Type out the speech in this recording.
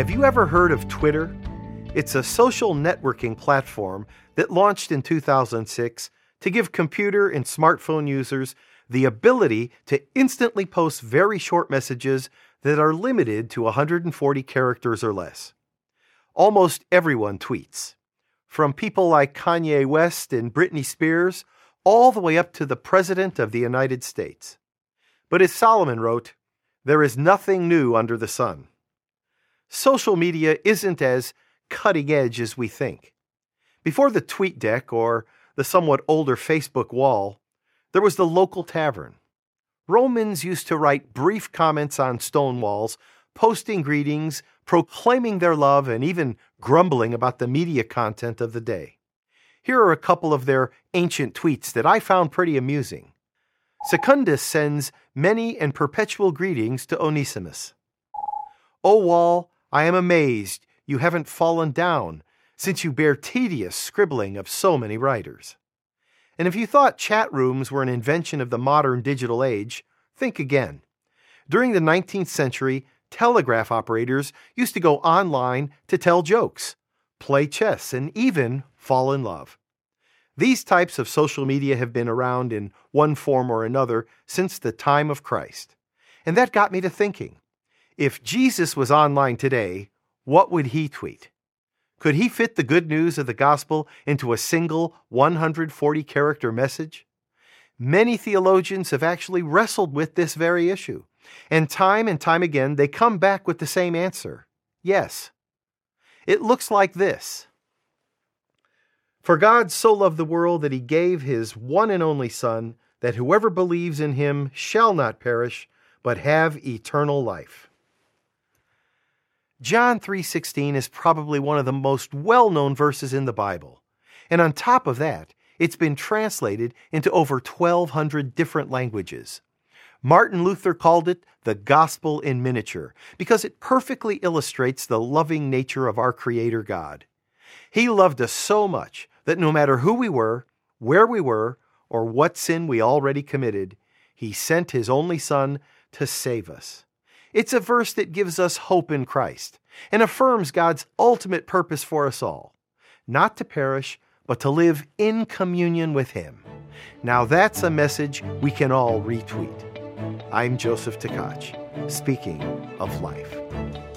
Have you ever heard of Twitter? It's a social networking platform that launched in 2006 to give computer and smartphone users the ability to instantly post very short messages that are limited to 140 characters or less. Almost everyone tweets, from people like Kanye West and Britney Spears, all the way up to the President of the United States. But as Solomon wrote, there is nothing new under the sun. Social media isn't as cutting edge as we think. Before the TweetDeck or the somewhat older Facebook wall, there was the local tavern. Romans used to write brief comments on stone walls, posting greetings, proclaiming their love, and even grumbling about the media content of the day. Here are a couple of their ancient tweets that I found pretty amusing. Secundus sends many and perpetual greetings to Onesimus. O wall, I am amazed you haven't fallen down, since you bear tedious scribbling of so many writers. And if you thought chat rooms were an invention of the modern digital age, think again. During the 19th century, telegraph operators used to go online to tell jokes, play chess, and even fall in love. These types of social media have been around in one form or another since the time of Christ. And that got me to thinking, if Jesus was online today, what would he tweet? Could he fit the good news of the gospel into a single 140-character message? Many theologians have actually wrestled with this very issue, and time again they come back with the same answer: yes. It looks like this. For God so loved the world that he gave his one and only Son, that whoever believes in him shall not perish, but have eternal life. John 3:16 is probably one of the most well-known verses in the Bible. And on top of that, it's been translated into over 1,200 different languages. Martin Luther called it the gospel in miniature because it perfectly illustrates the loving nature of our Creator God. He loved us so much that no matter who we were, where we were, or what sin we already committed, he sent his only Son to save us. It's a verse that gives us hope in Christ and affirms God's ultimate purpose for us all, not to perish, but to live in communion with him. Now that's a message we can all retweet. I'm Joseph Tkach, speaking of life.